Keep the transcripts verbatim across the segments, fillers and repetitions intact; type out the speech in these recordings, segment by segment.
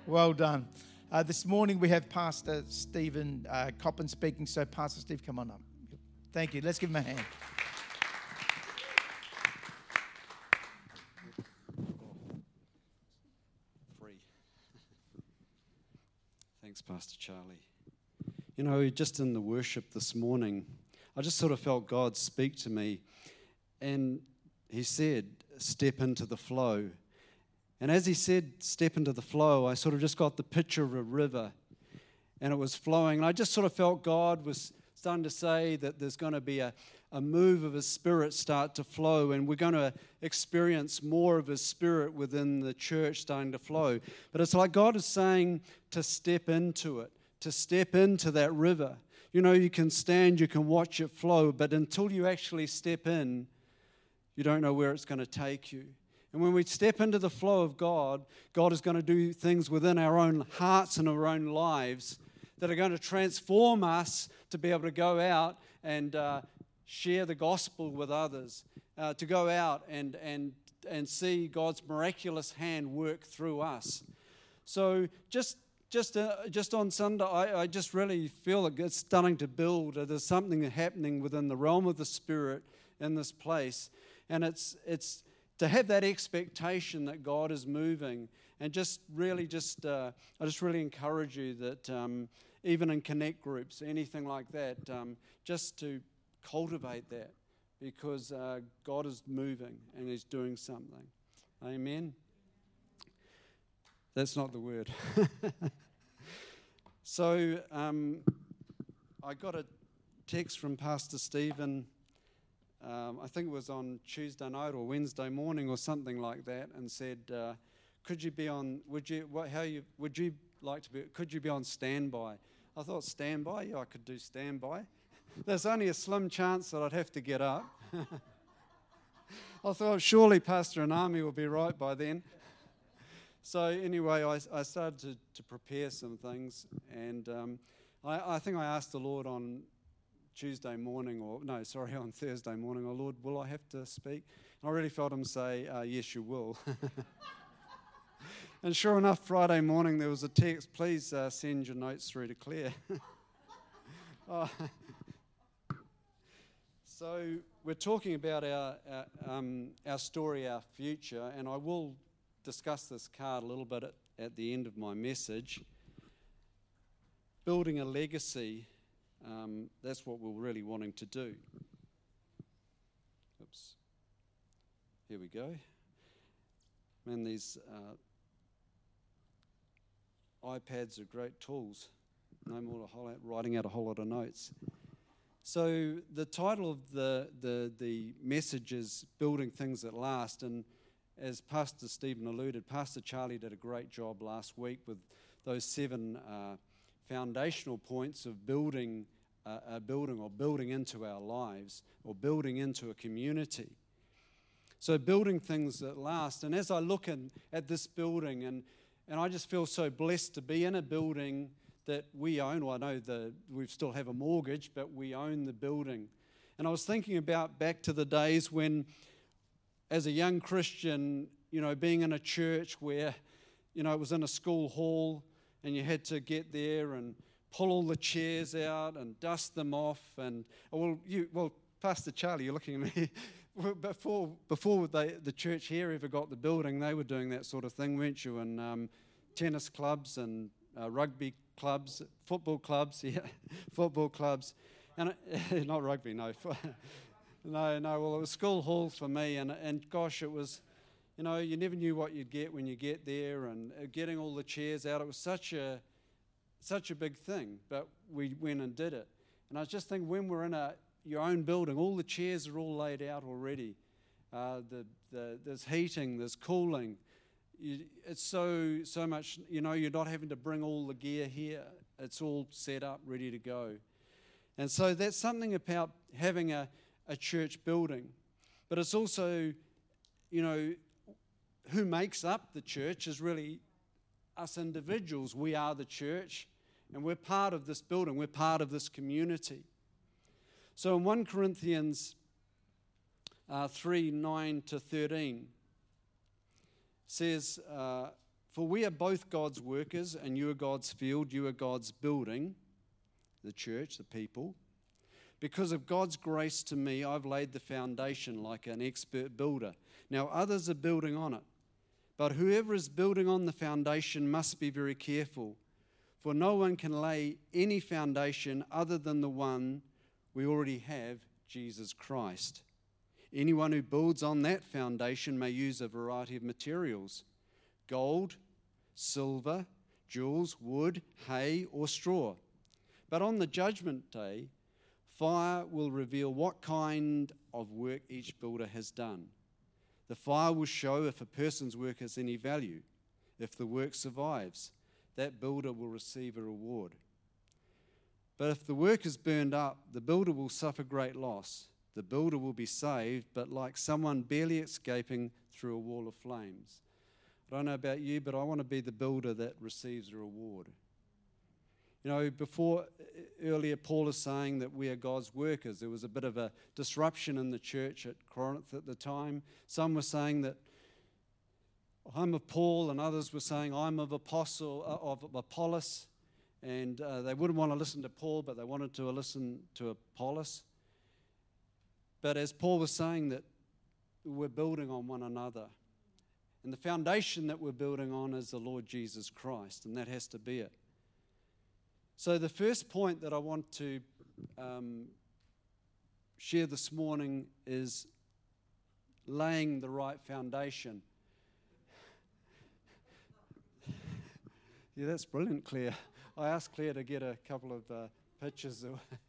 Well done. Uh, this morning we have Pastor Stephen uh, Coppin speaking. So, Pastor Steve, come on up. Thank you. Let's give him a hand. Free. Thanks, Pastor Charlie. You know, just in the worship this morning, I just sort of felt God speak to me, and He said, "Step into the flow." And as He said, "Step into the flow," I sort of just got the picture of a river, and it was flowing. And I just sort of felt God was starting to say that there's going to be a, a move of His Spirit start to flow, and we're going to experience more of His Spirit within the church starting to flow. But it's like God is saying to step into it, to step into that river. You know, you can stand, you can watch it flow, but until you actually step in, you don't know where it's going to take you. And when we step into the flow of God, God is going to do things within our own hearts and our own lives that are going to transform us to be able to go out and uh, share the gospel with others, uh, to go out and, and, and see God's miraculous hand work through us. So just just uh, just on Sunday, I, I just really feel that it's starting to build. There's something happening within the realm of the Spirit in this place, and it's it's to have that expectation that God is moving, and just really just uh, I just really encourage you that um, even in connect groups, anything like that, um, just to cultivate that, because uh, God is moving and He's doing something. Amen. That's not the word. So um, I got a text from Pastor Stephen. Um, I think it was on Tuesday night or Wednesday morning or something like that, and said, uh, "Could you be on? Would you? What? How you? Would you like to be? Could you be on standby?" I thought, standby? Yeah, I could do standby. There's only a slim chance that I'd have to get up. I thought, surely Pastor Anami will be right by then. So anyway, I, I started to, to prepare some things, and um, I, I think I asked the Lord on Tuesday morning, or no, sorry, on Thursday morning, "Oh Lord, will I have to speak?" And I really felt Him say, uh, "Yes, you will." And sure enough, Friday morning there was a text, "Please uh, send your notes through to Claire." Oh. So we're talking about our our, um, our story, our future, and I will discuss this card a little bit at, at the end of my message. Building a legacy, um, that's what we're really wanting to do. Oops. Here we go. Man, these uh, iPads are great tools. No more writing out a whole lot of notes. So the title of the, the, the message is Building Things That Last, and as Pastor Stephen alluded, Pastor Charlie did a great job last week with those seven uh, foundational points of building uh, a building or building into our lives or building into a community. So building things that last. And as I look in, at this building, and, and I just feel so blessed to be in a building that we own. Well, I know the, we still have a mortgage, but we own the building. And I was thinking about back to the days when, as a young Christian, you know, being in a church where, you know, it was in a school hall and you had to get there and pull all the chairs out and dust them off. And, well, you, well, Pastor Charlie, you're looking at me. before before they, the church here ever got the building, they were doing that sort of thing, weren't you? And um, tennis clubs and uh, rugby clubs, football clubs, yeah, football clubs. And it, not rugby, no. No, no, well, it was school halls for me, and, and gosh, it was, you know, you never knew what you'd get when you get there, and getting all the chairs out, it was such a, such a big thing, but we went and did it. And I was just thinking, when we're in a your own building, all the chairs are all laid out already. Uh, the, the, there's heating, there's cooling. You, it's so, so much, you know, you're not having to bring all the gear here. It's all set up, ready to go. And so that's something about having a a church building. But it's also, you know, who makes up the church is really us individuals. We are the church, and we're part of this building. We're part of this community. So in First Corinthians uh, three, nine to thirteen says, uh, For we are both God's workers, and you are God's field, you are God's building, the church, the people. Because of God's grace to me, I've laid the foundation like an expert builder. Now others are building on it. But whoever is building on the foundation must be very careful. For no one can lay any foundation other than the one we already have, Jesus Christ. Anyone who builds on that foundation may use a variety of materials: gold, silver, jewels, wood, hay, or straw. But on the judgment day, fire will reveal what kind of work each builder has done. The fire will show if a person's work has any value. If the work survives, that builder will receive a reward. But if the work is burned up, the builder will suffer great loss. The builder will be saved, but like someone barely escaping through a wall of flames. I don't know about you, but I want to be the builder that receives a reward. You know, before, earlier Paul is saying that we are God's workers. There was a bit of a disruption in the church at Corinth at the time. Some were saying that I'm of Paul, and others were saying I'm of Apostle, uh, of Apollos. And uh, they wouldn't want to listen to Paul, but they wanted to listen to Apollos. But as Paul was saying, that we're building on one another. And the foundation that we're building on is the Lord Jesus Christ, and that has to be it. So the first point that I want to um, share this morning is laying the right foundation. Yeah, that's brilliant, Claire. I asked Claire to get a couple of uh, pictures.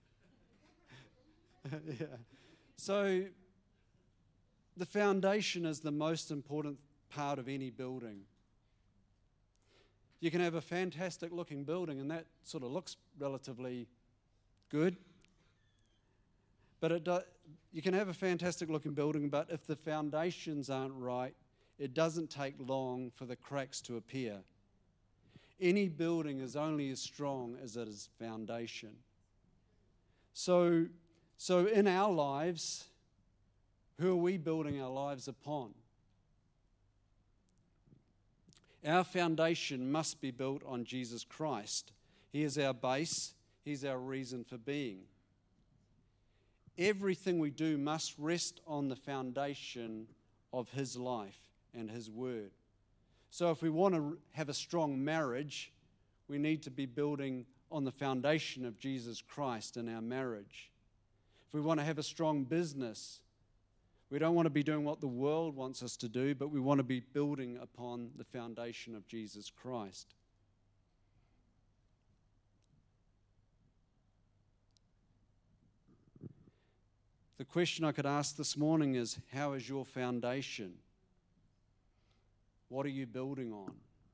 Yeah. So the foundation is the most important part of any building. You can have a fantastic looking building, and that sort of looks relatively good. But it do, you can have a fantastic looking building, but if the foundations aren't right, it doesn't take long for the cracks to appear. Any building is only as strong as its foundation. So, so in our lives, who are we building our lives upon? Our foundation must be built on Jesus Christ. He is our base. He's our reason for being. Everything we do must rest on the foundation of His life and His word. So if we want to have a strong marriage, we need to be building on the foundation of Jesus Christ in our marriage. If we want to have a strong business, we don't want to be doing what the world wants us to do, but we want to be building upon the foundation of Jesus Christ. The question I could ask this morning is, how is your foundation? What are you building on?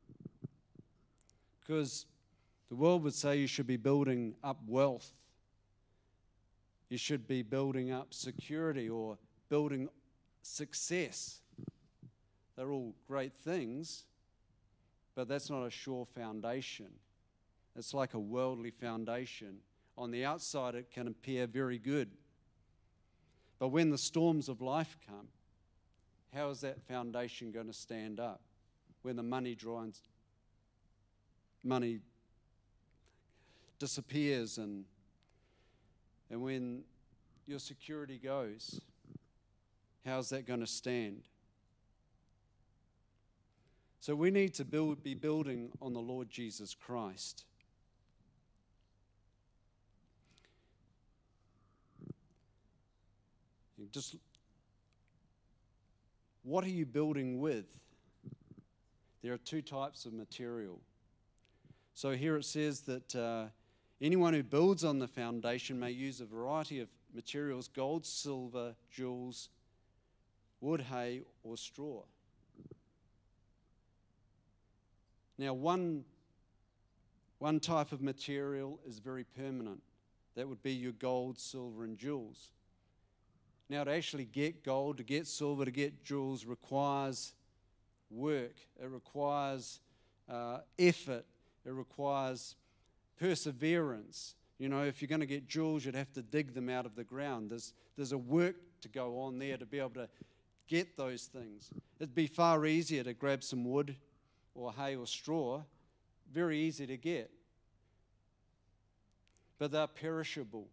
Because the world would say you should be building up wealth. You should be building up security or building success. They're all great things, but that's not a sure foundation. It's like a worldly foundation. On the outside, it can appear very good. But when the storms of life come, how is that foundation going to stand up? When the money drains, money disappears, and and when your security goes, how's that going to stand? So we need to build, be building on the Lord Jesus Christ. Just, what are you building with? There are two types of material. So here it says that uh, anyone who builds on the foundation may use a variety of materials: gold, silver, jewels, wood, hay, or straw. Now, one, one type of material is very permanent. That would be your gold, silver, and jewels. Now, to actually get gold, to get silver, to get jewels requires work. It requires uh, effort. It requires perseverance. You know, if you're going to get jewels, you'd have to dig them out of the ground. There's, there's a work to go on there to be able to get those things. It'd be far easier to grab some wood, or hay or straw, very easy to get. But they're perishable.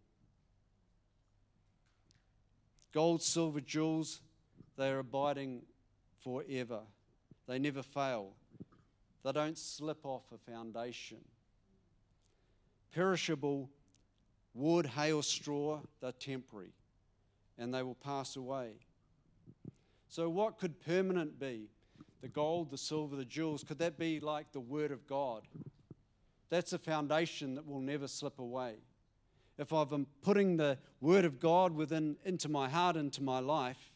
Gold, silver, jewels, they are abiding forever. They never fail. They don't slip off a foundation. Perishable wood, hay or straw, they're temporary and they will pass away. So what could permanent be? The gold, the silver, the jewels, could that be like the Word of God? That's a foundation that will never slip away. If I've been putting the Word of God within into my heart, into my life,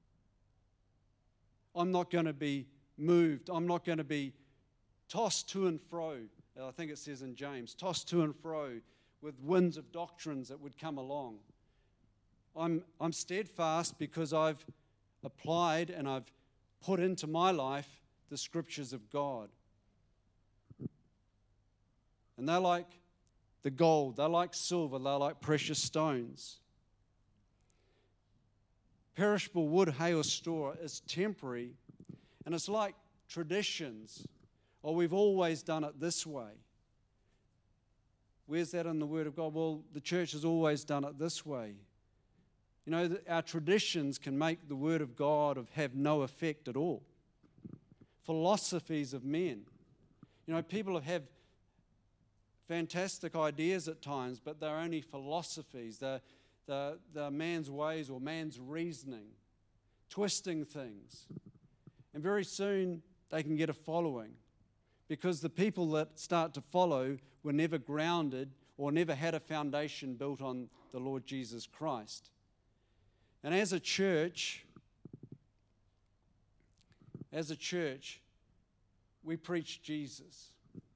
I'm not going to be moved. I'm not going to be tossed to and fro. I think it says in James, tossed to and fro with winds of doctrines that would come along. I'm, I'm steadfast because I've applied and I've put into my life the scriptures of God. And they're like the gold, they're like silver, they're like precious stones. Perishable wood, hay or straw is temporary, and it's like traditions. Or we've always done it this way. Where's that in the Word of God? Well, the church has always done it this way. You know, our traditions can make the Word of God have no effect at all. Philosophies of men. You know, people have fantastic ideas at times, but they're only philosophies. They're, they're, they're man's ways or man's reasoning, twisting things. And very soon they can get a following, because the people that start to follow were never grounded or never had a foundation built on the Lord Jesus Christ. And as a church, as a church, we preach Jesus.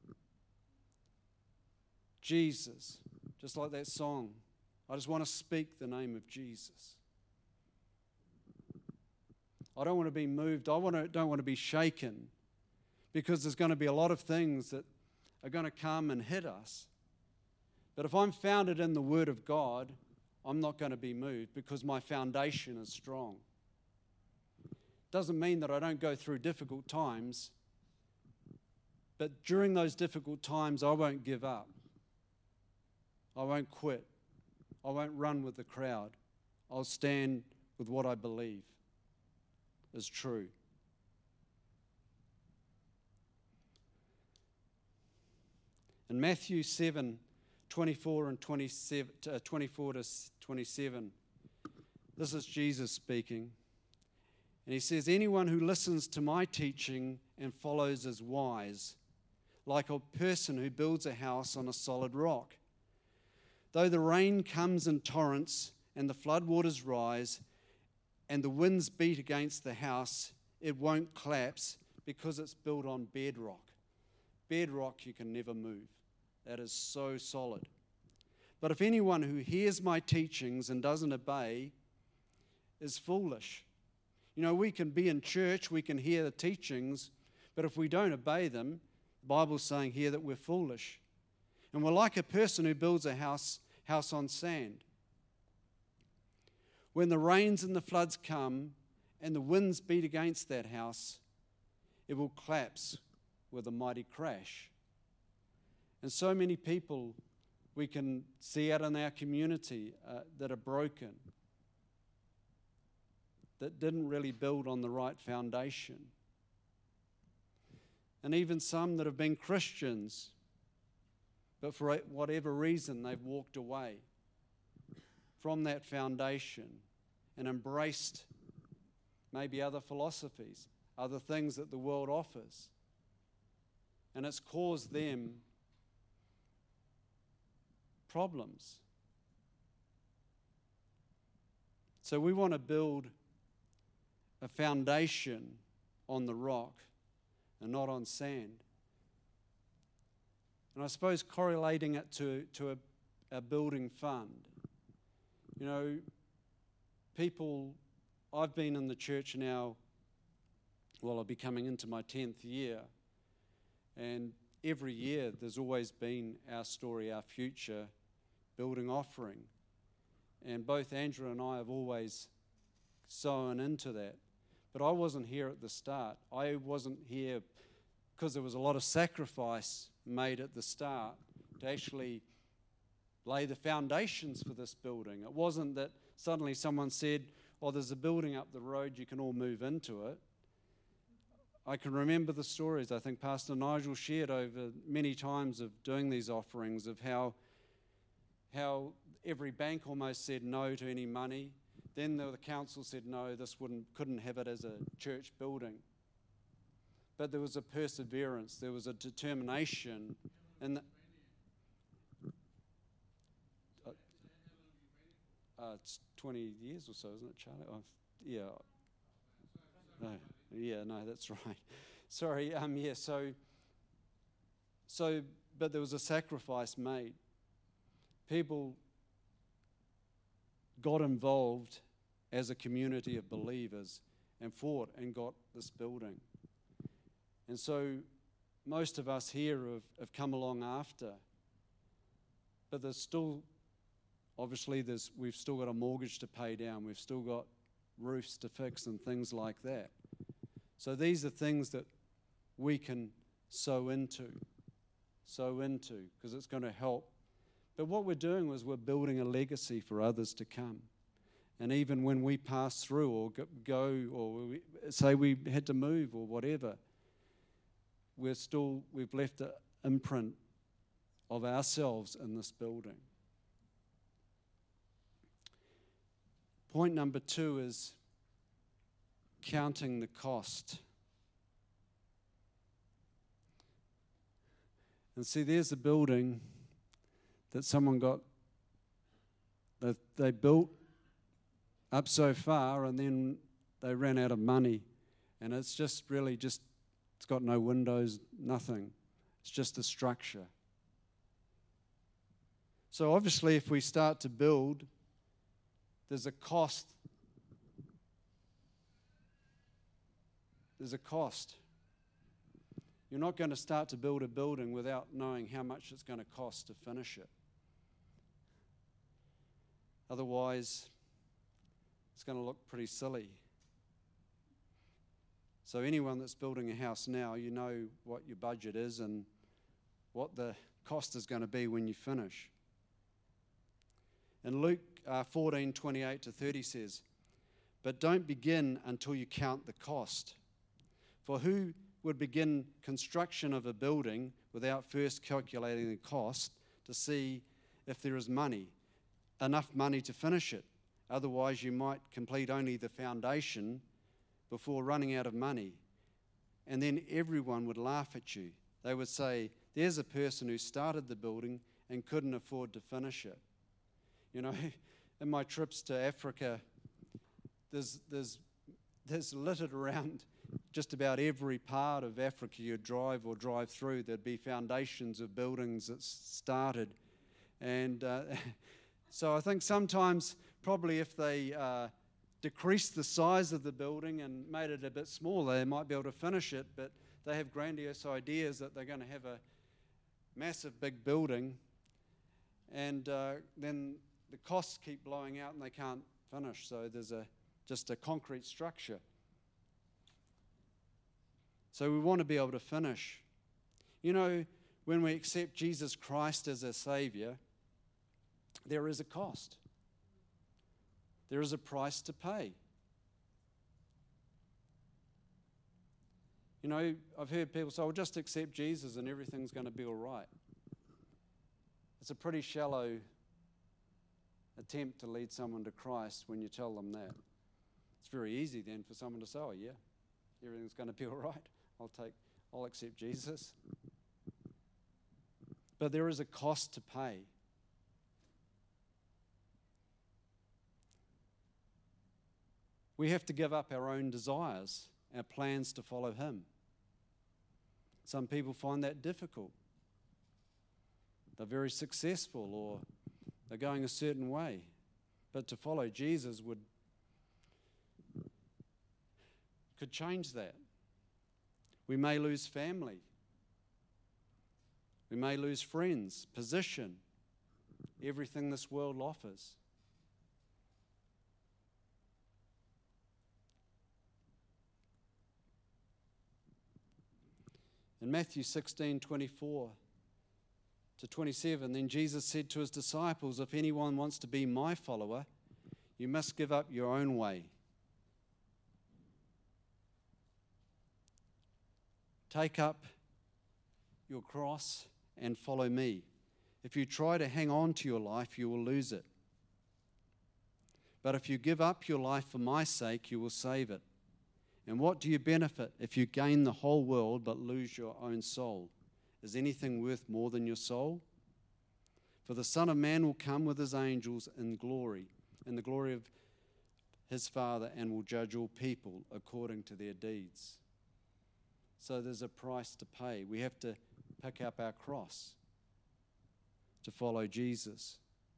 Jesus, just like that song. I just want to speak the name of Jesus. I don't want to be moved. I want to, don't want to be shaken, because there's going to be a lot of things that are going to come and hit us. But if I'm founded in the Word of God, I'm not going to be moved because my foundation is strong. Doesn't mean that I don't go through difficult times, but during those difficult times, I won't give up. I won't quit. I won't run with the crowd. I'll stand with what I believe is true. In Matthew seven, twenty-four and twenty-seven, uh, twenty-four to twenty-seven, this is Jesus speaking. And he says, anyone who listens to my teaching and follows is wise, like a person who builds a house on a solid rock. Though the rain comes in torrents and the floodwaters rise and the winds beat against the house, it won't collapse because it's built on bedrock. Bedrock you can never move. That is so solid. But if anyone who hears my teachings and doesn't obey is foolish. You know, we can be in church, we can hear the teachings, but if we don't obey them, the Bible's saying here that we're foolish. And we're like a person who builds a house, house on sand. When the rains and the floods come and the winds beat against that house, it will collapse with a mighty crash. And so many people we can see out in our community uh, that are broken, that didn't really build on the right foundation. And even some that have been Christians, but for whatever reason they've walked away from that foundation and embraced maybe other philosophies, other things that the world offers. And it's caused them problems. So we want to build a foundation on the rock and not on sand. And I suppose correlating it to, to a, a building fund. You know, people, I've been in the church now, well, I'll be coming into my tenth year, and every year there's always been Our Story, Our Future building offering. And both Andrew and I have always sown into that. But I wasn't here at the start. I wasn't here because there was a lot of sacrifice made at the start to actually lay the foundations for this building. It wasn't that suddenly someone said, oh, there's a building up the road, you can all move into it. I can remember the stories I think Pastor Nigel shared over many times of doing these offerings, of how, how every bank almost said no to any money. Then the council said no, this wouldn't, couldn't have it as a church building. But there was a perseverance, there was a determination. And the, uh, uh, it's twenty years or so, isn't it, Charlie? Oh, yeah. No, yeah, no, that's right. Sorry, um, yeah, so, so, but there was a sacrifice made. People got involved as a community of believers and fought and got this building. And so most of us here have, have come along after, but there's still, obviously there's, we've still got a mortgage to pay down, we've still got roofs to fix and things like that. So these are things that we can sow into, sow into, because it's going to help. But what we're doing is we're building a legacy for others to come. And even when we pass through or go, or we, say we had to move or whatever, we're still, we've left an imprint of ourselves in this building. Point number two is counting the cost. And see, there's a building that someone got, that they built up so far and then they ran out of money. And it's just really just, it's got no windows, nothing. It's just a structure. So obviously if we start to build, there's a cost. There's a cost. You're not going to start to build a building without knowing how much it's going to cost to finish it. Otherwise, it's going to look pretty silly. So anyone that's building a house now, you know what your budget is and what the cost is going to be when you finish. And Luke uh, fourteen, twenty-eight to thirty says, "But don't begin until you count the cost. For who would begin construction of a building without first calculating the cost to see if there is money, enough money to finish it? Otherwise, you might complete only the foundation before running out of money. And then everyone would laugh at you. They would say, there's a person who started the building and couldn't afford to finish it." You know, in my trips to Africa, there's, there's, there's littered around just about every part of Africa you drive or drive through, there'd be foundations of buildings that started. And uh, so I think sometimes probably if they uh, decreased the size of the building and made it a bit smaller, they might be able to finish it, but they have grandiose ideas that they're going to have a massive big building, and uh, then the costs keep blowing out and they can't finish. So there's a just a concrete structure. So we want to be able to finish. You know, when we accept Jesus Christ as our Savior, there is a cost. There is a price to pay. You know, I've heard people say, well, just accept Jesus and everything's going to be all right. It's a pretty shallow attempt to lead someone to Christ when you tell them that. It's very easy then for someone to say, oh yeah, everything's going to be all right. I'll take, I'll accept Jesus. But there is a cost to pay. We have to give up our own desires, our plans to follow Him. Some people find that difficult. They're very successful or they're going a certain way. But to follow Jesus would could change that. We may lose family. We may lose friends, position, everything this world offers. In Matthew sixteen, twenty-four to twenty-seven, then Jesus said to his disciples, if anyone wants to be my follower, you must give up your own way. Take up your cross and follow me. If you try to hang on to your life, you will lose it. But if you give up your life for my sake, you will save it. And what do you benefit if you gain the whole world but lose your own soul? Is anything worth more than your soul? For the Son of Man will come with his angels in glory, in the glory of his Father, and will judge all people according to their deeds. So there's a price to pay. We have to pick up our cross to follow Jesus.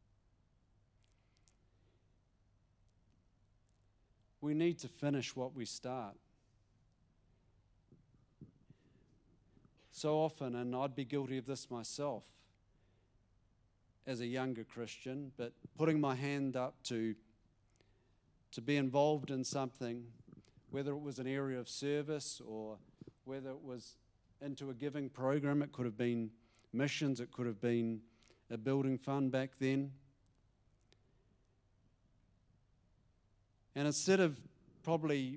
We need to finish what we start. So often, and I'd be guilty of this myself as a younger Christian, but putting my hand up to, to be involved in something, whether it was an area of service or whether it was into a giving program, it could have been missions, it could have been a building fund back then. And instead of probably,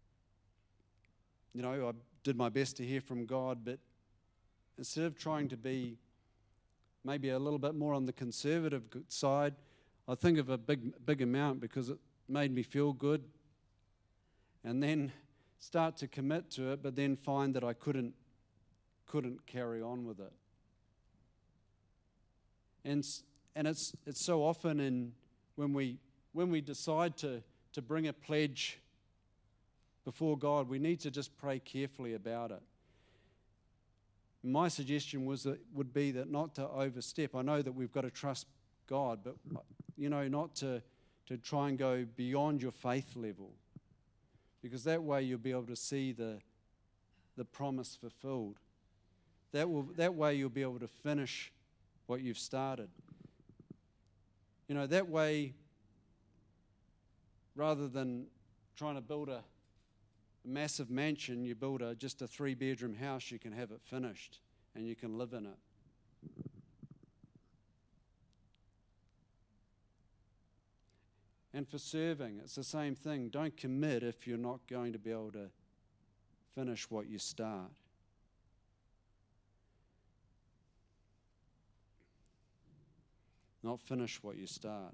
you know, I did my best to hear from God, but instead of trying to be maybe a little bit more on the conservative side, I think of a big, big amount because it made me feel good, and then start to commit to it, but then find that I couldn't, couldn't carry on with it. And and it's it's so often in when we when we decide to to bring a pledge before God, we need to just pray carefully about it. My suggestion was that would be that not to overstep. I know that we've got to trust God, but you know, not to to try and go beyond your faith level, because that way you'll be able to see the the promise fulfilled. That will that way you'll be able to finish what you've started. You know, that way, rather than trying to build a, a massive mansion, you build a, just a three-bedroom house, you can have it finished and you can live in it. And for serving, it's the same thing. Don't commit if you're not going to be able to finish what you start. Not finish what you start.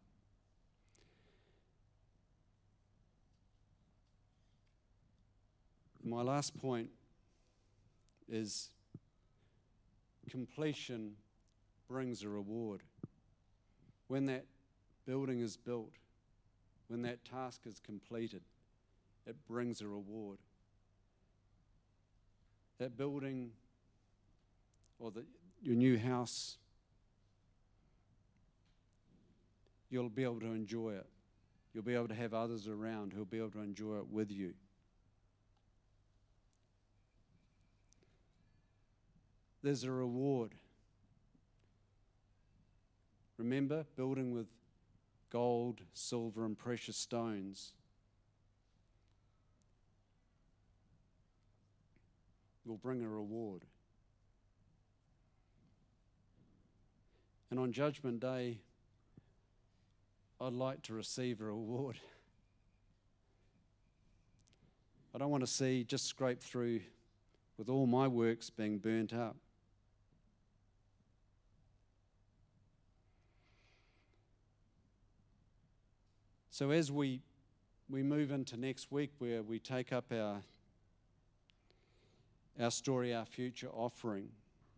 My last point is completion brings a reward. When that building is built, when that task is completed, it brings a reward. That building or the, your new house, you'll be able to enjoy it. You'll be able to have others around who'll be able to enjoy it with you. There's a reward. Remember, building with gold, silver, and precious stones will bring a reward. And on Judgment Day, I'd like to receive a reward. I don't want to see just scrape through with all my works being burnt up. So as we we move into next week, where we take up our our story, our future offering,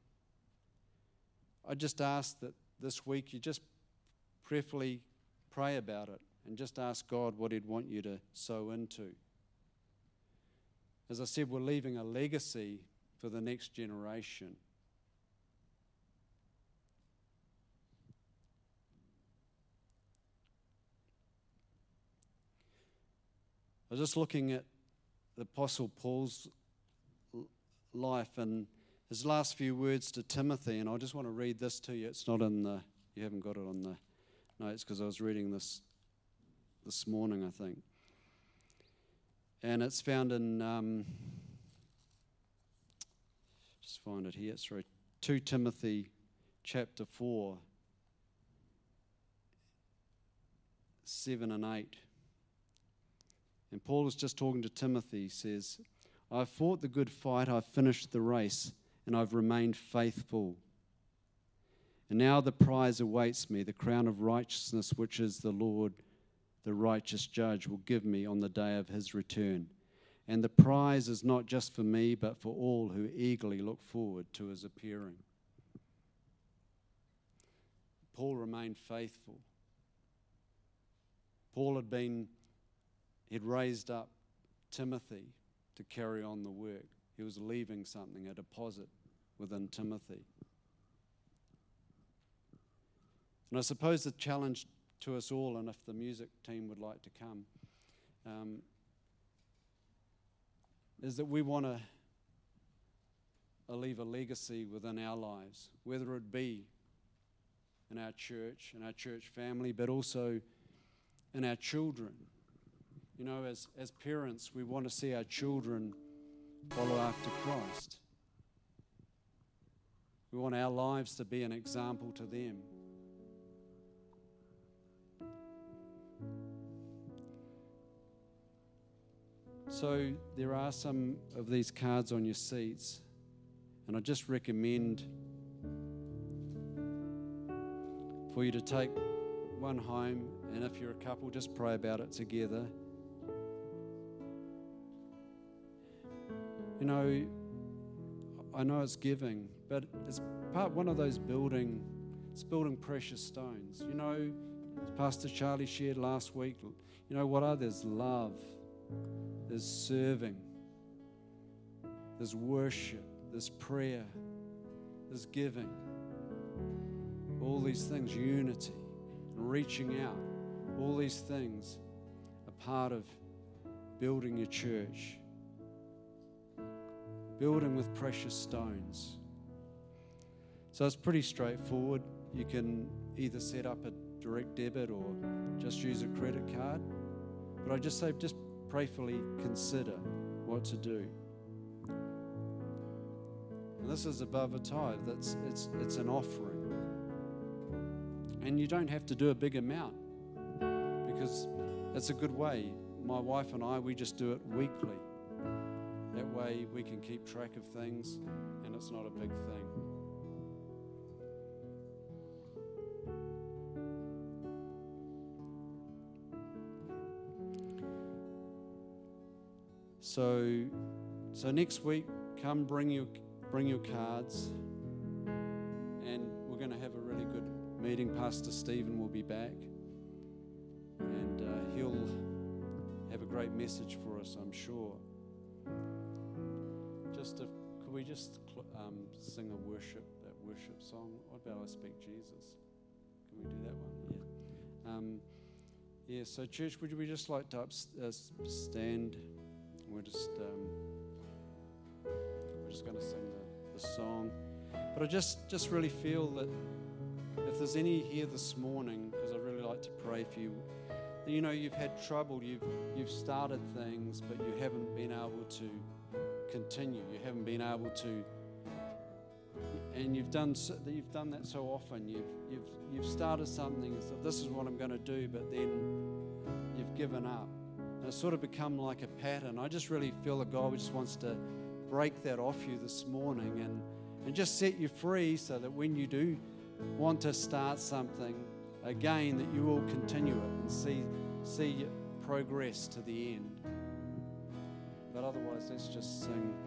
I just ask that this week you just prayerfully pray about it and just ask God what He'd want you to sow into. As I said, we're leaving a legacy for the next generation. I was just looking at the Apostle Paul's life and his last few words to Timothy, and I just want to read this to you. It's not in the, you haven't got it on the notes because I was reading this this morning, I think. And it's found in, um, just find it here. Sorry, Second Timothy chapter four, seven and eight. And Paul is just talking to Timothy. He says, I've fought the good fight, I've finished the race, and I've remained faithful. And now the prize awaits me, the crown of righteousness, which is the Lord, the righteous judge, will give me on the day of his return. And the prize is not just for me, but for all who eagerly look forward to his appearing. Paul remained faithful. Paul had been, he'd raised up Timothy to carry on the work. He was leaving something, a deposit within Timothy. And I suppose the challenge to us all, and if the music team would like to come, um, is that we want to leave a legacy within our lives, whether it be in our church, in our church family, but also in our children. You know, as, as parents, we want to see our children follow after Christ. We want our lives to be an example to them. So there are some of these cards on your seats, and I just recommend for you to take one home, and if you're a couple, just pray about it together. You know, I know it's giving, but it's part one of those building, it's building precious stones. You know, as Pastor Charlie shared last week, you know what are? There's love, there's serving, there's worship, there's prayer, there's giving. All these things, unity, and reaching out, all these things are part of building your church. Building with precious stones. So it's pretty straightforward. You can either set up a direct debit or just use a credit card. But I just say, just prayerfully consider what to do. And this is above a tithe. That's it's it's an offering. And you don't have to do a big amount because that's a good way. My wife and I, we just do it weekly. That way we can keep track of things and it's not a big thing. So, so next week, come bring your bring your cards, and we're going to have a really good meeting. Pastor Stephen will be back, and uh, he'll have a great message for us, I'm sure. Just if, could we just um, sing a worship, that worship song? What about I Speak Jesus? Can we do that one? Yeah. Um, yeah. So, church, would we just like to up, uh, stand? We're just um, we're just going to sing the, the song. But I just just really feel that if there's any here this morning, because I'd really like to pray for you. You know, you've had trouble. You've you've started things, but you haven't been able to continue. You haven't been able to, and you've done so, you've done that so often. You've you've you've started something and thought, this is what I'm going to do, but then you've given up, and it's sort of become like a pattern. I just really feel that God just wants to break that off you this morning and and just set you free, so that when you do want to start something again, that you will continue it and see see progress to the end. But otherwise, let's just sing.